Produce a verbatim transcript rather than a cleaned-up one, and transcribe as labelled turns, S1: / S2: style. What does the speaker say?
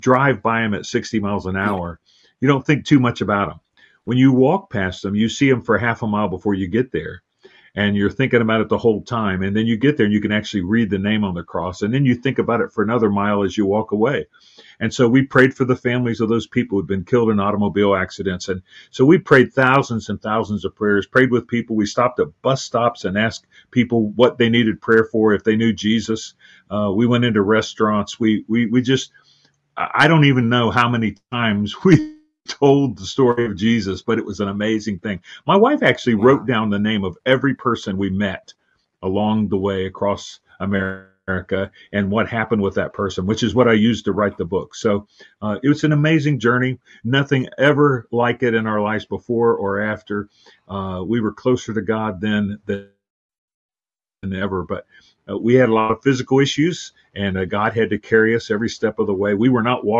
S1: drive by them at sixty miles an hour, you don't think too much about them. When you walk past them, you see them for half a mile before you get there. And you're thinking about it the whole time. And then you get there and you can actually read the name on the cross. And then you think about it for another mile as you walk away. And so we prayed for the families of those people who'd been killed in automobile accidents. And so we prayed thousands and thousands of prayers, prayed with people. We stopped at bus stops and asked people what they needed prayer for, if they knew Jesus. Uh, we went into restaurants. We, we, we just, I don't even know how many times we told the story of Jesus, but it was an amazing thing. My wife actually wow. wrote down the name of every person we met along the way across America and what happened with that person, which is what I used to write the book. So uh, it was an amazing journey. Nothing ever like it in our lives before or after. Uh, we were closer to God then than ever, but uh, we had a lot of physical issues, and uh, God had to carry us every step of the way. We were not walking